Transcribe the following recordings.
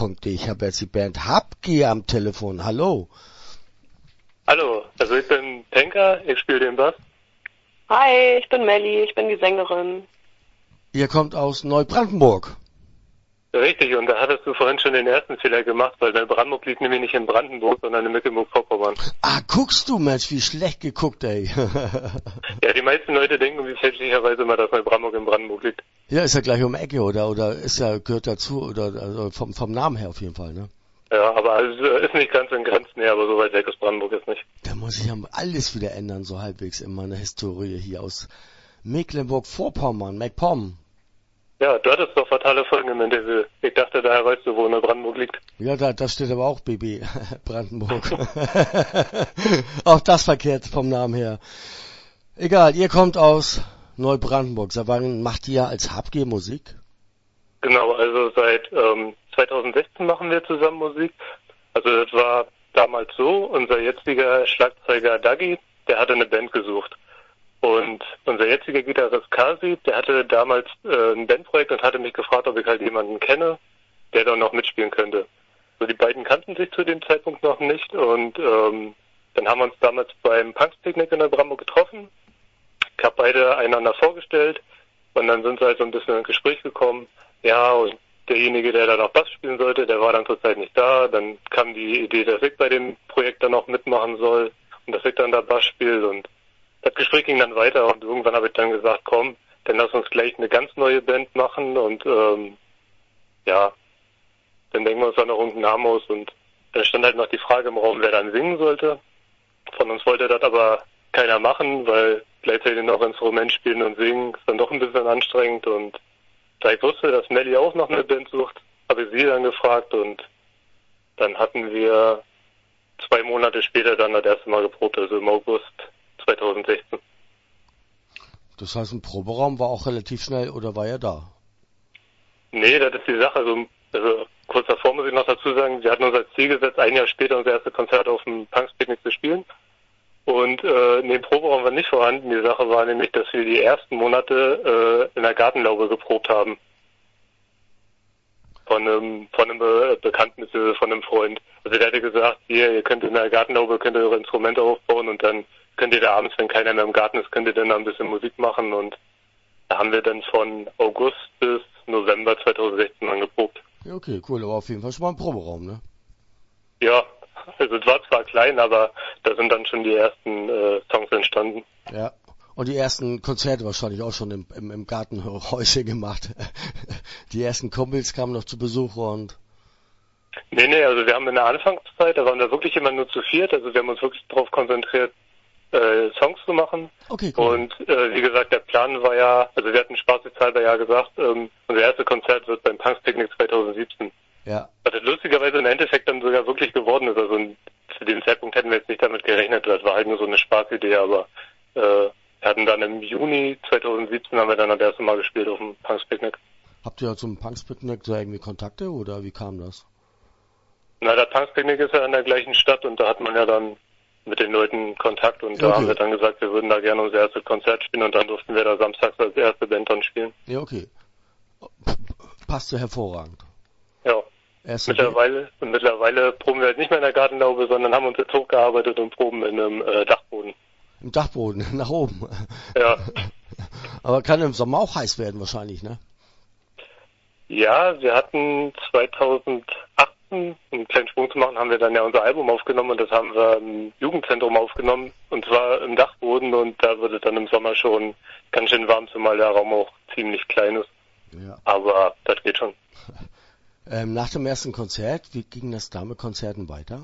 Ich habe jetzt die Band Habgier am Telefon. Hallo. Hallo, also ich bin Tenker, ich spiele den Bass. Hi, ich bin Melli, ich bin die Sängerin. Ihr kommt aus Neubrandenburg. Richtig, und da hattest du vorhin schon den ersten Fehler gemacht, weil Neubrandenburg liegt nämlich nicht in Brandenburg, sondern in Mecklenburg-Vorpommern. Ah, guckst du, Mensch, wie schlecht geguckt, ey. Ja, die meisten Leute denken wie fälschlicherweise immer, dass Neubrandenburg in Brandenburg liegt. Ja, ist ja gleich um die Ecke, oder ist ja, gehört dazu, oder also vom Namen her auf jeden Fall, ne? Ja, aber also ist nicht ganz in Grenznähe, aber so weit weg ist Brandenburg jetzt nicht. Da muss ich ja alles wieder ändern, so halbwegs in meiner Historie hier aus Mecklenburg-Vorpommern, MacPom. Ja, du hattest doch fatale Folgen im Interview. Ich dachte, daher weißt du, wo Neubrandenburg liegt. Ja, da steht aber auch BB, Brandenburg. Auch das verkehrt vom Namen her. Egal, ihr kommt aus Neubrandenburg. Seit wann macht ihr als Habgier Musik? Genau, also seit 2016 machen wir zusammen Musik. Also das war damals so, unser jetziger Schlagzeuger Dagi, der hatte eine Band gesucht. Und unser jetziger Gitarrist Kasi, der hatte damals ein Bandprojekt und hatte mich gefragt, ob ich halt jemanden kenne, der da noch mitspielen könnte. So, die beiden kannten sich zu dem Zeitpunkt noch nicht und dann haben wir uns damals beim Punks-Picknick in Neubrandenburg getroffen. Ich habe beide einander vorgestellt und dann sind sie halt so ein bisschen ins Gespräch gekommen. Ja, und derjenige, der da noch Bass spielen sollte, der war dann zurzeit nicht da. Dann kam die Idee, dass ich bei dem Projekt dann noch mitmachen soll und dass ich dann da Bass spiele und das Gespräch ging dann weiter und irgendwann habe ich dann gesagt, komm, dann lass uns gleich eine ganz neue Band machen und ja, dann denken wir uns dann noch irgendeinen Namen aus und dann stand halt noch die Frage im Raum, wer dann singen sollte. Von uns wollte das aber keiner machen, weil gleichzeitig noch Instrument spielen und singen ist dann doch ein bisschen anstrengend und da ich wusste, dass Melli auch noch eine Band sucht, habe ich sie dann gefragt und dann hatten wir 2 Monate später dann das erste Mal geprobt, also im August 2016. Das heißt, ein Proberaum war auch relativ schnell, oder war er da? Nee, das ist die Sache. Also kurz davor muss ich noch dazu sagen, wir hatten uns als Ziel gesetzt, 1 Jahr später unser erstes Konzert auf dem Punks-Picknick zu spielen. Und in dem Proberaum war nicht vorhanden. Die Sache war nämlich, dass wir die ersten Monate in der Gartenlaube geprobt haben. Von einem Bekannten, von einem Freund. Also der hatte gesagt, hier, ihr könnt in der Gartenlaube, könnt ihr eure Instrumente aufbauen und dann könnt ihr da abends, wenn keiner mehr im Garten ist, könnt ihr dann ein bisschen Musik machen und da haben wir dann von August bis November 2016 angeprobt. Ja, okay, cool, aber auf jeden Fall schon mal ein Proberaum, ne? Ja, also es war zwar klein, aber da sind dann schon die ersten Songs entstanden. Ja, und die ersten Konzerte wahrscheinlich auch schon im Gartenhäuschen gemacht. Die ersten Kumpels kamen noch zu Besuch und... Nee, also wir haben in der Anfangszeit, da waren wir wirklich immer nur zu viert, also wir haben uns wirklich darauf konzentriert, Songs zu machen. Okay, cool. Und wie gesagt, der Plan war ja, also wir hatten spaßeshalber ja gesagt, unser erstes Konzert wird beim Punks-Picknick 2017. Ja. Was das lustigerweise im Endeffekt dann sogar wirklich geworden ist. Also zu dem Zeitpunkt hätten wir jetzt nicht damit gerechnet, das war halt nur so eine Spaßidee, aber wir hatten dann im Juni 2017 haben wir dann das erste Mal gespielt auf dem Punks-Picknick. Habt ihr zum Punks-Picknick so irgendwie Kontakte oder wie kam das? Na, das Punks-Picknick ist ja in der gleichen Stadt und da hat man ja dann mit den Leuten Kontakt und da haben wir dann gesagt, wir würden da gerne unser erstes Konzert spielen und dann durften wir da samstags als erste Band dann spielen. Ja, okay. Passt ja hervorragend. Ja. Mittlerweile proben wir halt nicht mehr in der Gartenlaube, sondern haben uns jetzt hochgearbeitet und proben in einem Dachboden. Im Dachboden, nach oben. Ja. Aber kann im Sommer auch heiß werden wahrscheinlich, ne? Ja, wir hatten 2018, um einen kleinen Sprung zu machen, haben wir dann ja unser Album aufgenommen und das haben wir im Jugendzentrum aufgenommen und zwar im Dachboden und da wird es dann im Sommer schon ganz schön warm, zumal der Raum auch ziemlich klein ist. Ja. Aber das geht schon. Nach dem ersten Konzert, wie ging das da mit Konzerten weiter?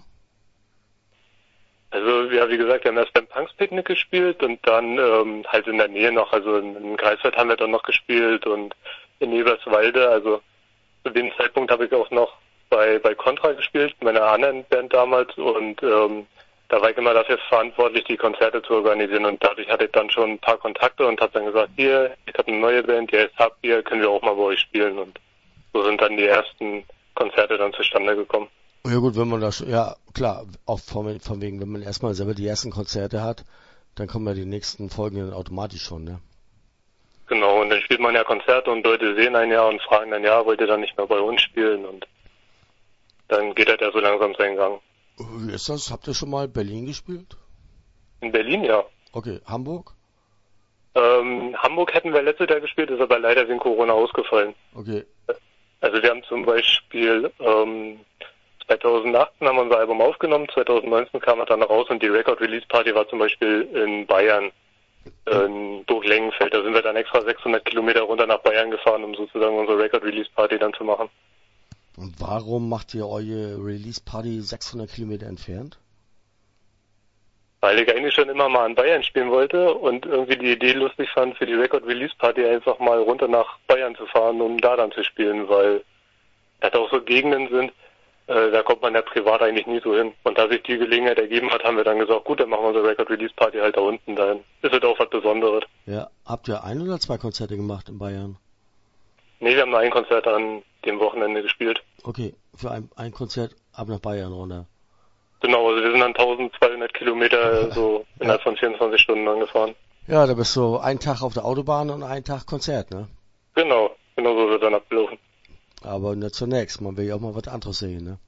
Also ja, wie gesagt, wir haben erst beim Punks-Picknick gespielt und dann halt in der Nähe noch, also in Greifswald haben wir dann noch gespielt und in Eberswalde, also zu dem Zeitpunkt habe ich auch noch bei Contra gespielt, meiner anderen Band damals und da war ich immer dafür verantwortlich, die Konzerte zu organisieren und dadurch hatte ich dann schon ein paar Kontakte und habe dann gesagt, hier, ich habe eine neue Band, die heißt Habgier, können wir auch mal bei euch spielen und so sind dann die ersten Konzerte dann zustande gekommen. Ja gut, wenn man das, ja klar, auch von wegen, wenn man erstmal selber die ersten Konzerte hat, dann kommen ja die nächsten Folgen dann automatisch schon, ne? Genau, und dann spielt man ja Konzerte und Leute sehen einen ja und fragen dann, ja, wollt ihr dann nicht mehr bei uns spielen und dann geht das ja so langsam seinen Gang. Wie ist das? Habt ihr schon mal Berlin gespielt? In Berlin, ja. Okay, Hamburg? Hamburg hätten wir letztes Jahr gespielt, ist aber leider wegen Corona ausgefallen. Okay. Also wir haben zum Beispiel 2018 haben wir unser Album aufgenommen, 2019 kam es dann raus und die Record-Release-Party war zum Beispiel in Bayern, in Burglengenfeld. Da sind wir dann extra 600 Kilometer runter nach Bayern gefahren, um sozusagen unsere Record-Release-Party dann zu machen. Und warum macht ihr eure Release-Party 600 Kilometer entfernt? Weil ich eigentlich schon immer mal in Bayern spielen wollte und irgendwie die Idee lustig fand, für die Record-Release-Party einfach mal runter nach Bayern zu fahren, um da dann zu spielen, weil das auch so Gegenden sind, da kommt man ja privat eigentlich nie so hin. Und da sich die Gelegenheit ergeben hat, haben wir dann gesagt, gut, dann machen wir unsere Record-Release-Party halt da unten, dann ist es auch was Besonderes. Ja, habt ihr 1 oder 2 Konzerte gemacht in Bayern? Nee, wir haben nur ein Konzert an dem Wochenende gespielt. Okay, für ein Konzert ab nach Bayern runter. Genau, also wir sind dann 1200 Kilometer so innerhalb von 24 Stunden angefahren. Ja, da bist du einen Tag auf der Autobahn und einen Tag Konzert, ne? Genau so wird dann abgelaufen. Aber nur zunächst, man will ja auch mal was anderes sehen, ne?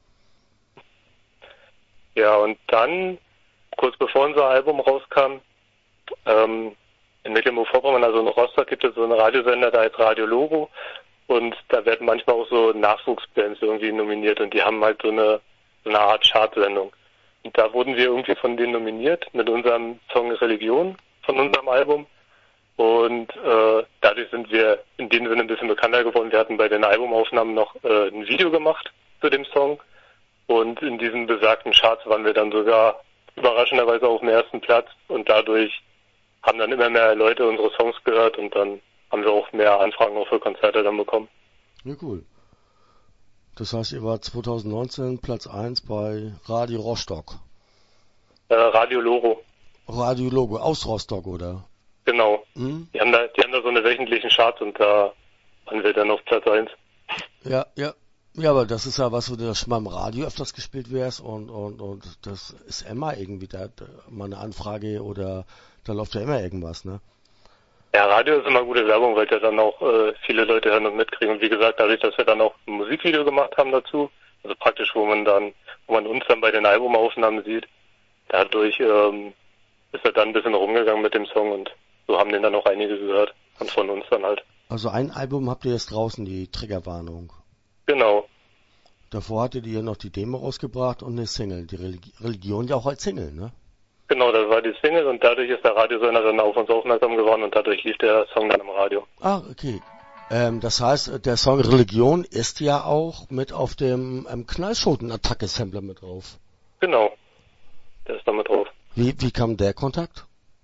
Ja, und dann, kurz bevor unser Album rauskam, in Mecklenburg-Vorpommern, also in Rostock, gibt es so einen Radiosender, da heißt Radio Logo. Und da werden manchmal auch so Nachwuchsbands irgendwie nominiert und die haben halt so eine Art Chartsendung. Und da wurden wir irgendwie von denen nominiert mit unserem Song Religion von unserem Album. Und dadurch sind wir in dem Sinne ein bisschen bekannter geworden. Wir hatten bei den Albumaufnahmen noch ein Video gemacht zu dem Song. Und in diesen besagten Charts waren wir dann sogar überraschenderweise auf dem ersten Platz. Und dadurch haben dann immer mehr Leute unsere Songs gehört und dann haben wir auch mehr Anfragen auch für Konzerte dann bekommen. Ja, cool. Das heißt, ihr wart 2019 Platz 1 bei Radio Rostock. Radio Logo. Radio Logo, aus Rostock, oder? Genau. Hm? Die haben da so eine wöchentlichen Charts und da waren wir dann auf Platz 1. Ja. Ja, aber das ist ja was, wo du schon mal im Radio öfters gespielt wärst und das ist immer irgendwie da mal eine Anfrage oder da läuft ja immer irgendwas, ne? Ja, Radio ist immer gute Werbung, weil ja dann auch viele Leute hören und mitkriegen. Und wie gesagt, dadurch, dass wir dann auch ein Musikvideo gemacht haben dazu, also praktisch, wo man uns dann bei den Albumaufnahmen sieht, dadurch ist er dann ein bisschen rumgegangen mit dem Song und so haben den dann auch einige gehört und von uns dann halt. Also ein Album habt ihr jetzt draußen, die Triggerwarnung. Genau. Davor hattet ihr noch die Demo rausgebracht und eine Single. Die Religion ja auch als Single, ne? Genau, das war die Single und dadurch ist der Radiosender dann auf uns aufmerksam geworden und dadurch lief der Song dann im Radio. Ah, okay. Das heißt, der Song Religion ist ja auch mit auf dem Knallschoten-Attacke-Sampler mit drauf. Genau, der ist da mit drauf. Wie kam der Kontakt?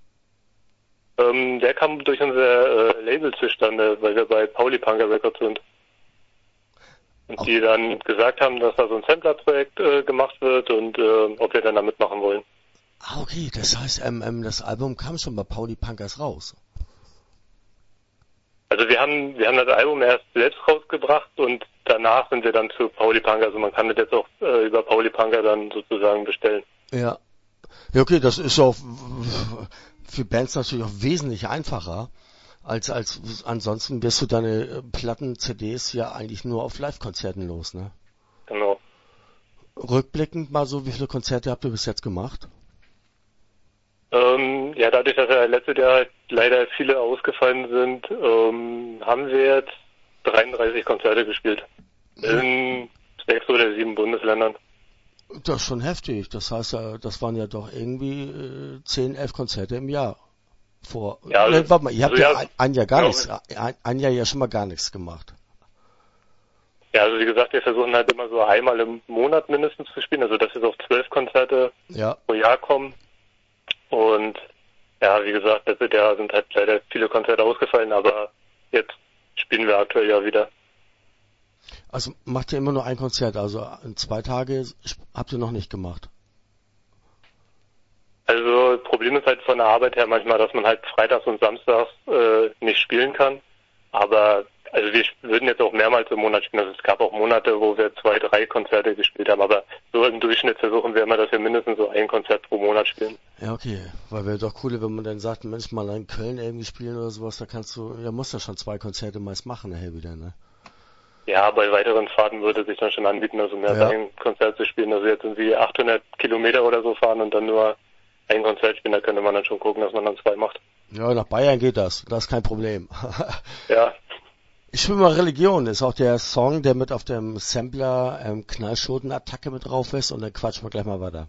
Der kam durch unser Label zustande, weil wir bei Pauli Punker Records sind. Und die dann gesagt haben, dass da so ein Sampler-Projekt gemacht wird und ob wir dann da mitmachen wollen. Ah, okay, das heißt, das Album kam schon bei Pauli Punkers raus. Also wir haben das Album erst selbst rausgebracht und danach sind wir dann zu Pauli Punker, also man kann das jetzt auch über Pauli Punker dann sozusagen bestellen. Ja. Ja, okay, das ist auch für Bands natürlich auch wesentlich einfacher, als ansonsten wirst du deine Platten, CDs ja eigentlich nur auf Live-Konzerten los, ne? Genau. Rückblickend mal so, wie viele Konzerte habt ihr bis jetzt gemacht? Ja, dadurch, dass ja letztes Jahr halt leider viele ausgefallen sind, haben wir jetzt 33 Konzerte gespielt. In 6 oder 7 Bundesländern. Das ist schon heftig. Das heißt, das waren ja doch irgendwie 10, 11 Konzerte im Jahr. Ja, also, warte mal, ihr habt also, ein Jahr gar nichts, ein Jahr ja schon mal gar nichts gemacht. Ja, also wie gesagt, wir versuchen halt immer so einmal im Monat mindestens zu spielen, also dass wir so auf 12 Konzerte pro Jahr kommen. Und ja, wie gesagt, letztes Jahr sind halt leider viele Konzerte ausgefallen, aber jetzt spielen wir aktuell ja wieder. Also macht ihr immer nur ein Konzert, also 2 Tage habt ihr noch nicht gemacht? Also Problem ist halt von der Arbeit her manchmal, dass man halt freitags und samstags nicht spielen kann. Aber also wir würden jetzt auch mehrmals im Monat spielen. Also es gab auch Monate, wo wir 2, 3 Konzerte gespielt haben. Aber so im Durchschnitt versuchen wir immer, dass wir mindestens so ein Konzert pro Monat spielen. Ja, okay. Weil wäre doch cool, wenn man dann sagt, Mensch, mal in Köln irgendwie spielen oder sowas, da musst du schon 2 Konzerte meist machen nachher wieder, ne? Ja, bei weiteren Fahrten würde es sich dann schon anbieten, also mehr als ein Konzert zu spielen. Also jetzt irgendwie 800 Kilometer oder so fahren und dann nur ein Konzert spielen, da könnte man dann schon gucken, dass man dann 2 macht. Ja, nach Bayern geht das. Das ist kein Problem. Ja. Ich spiele mal Religion. Das ist auch der Song, der mit auf dem Sampler Knallschoten-Attacke mit drauf ist. Und dann quatschen wir gleich mal weiter.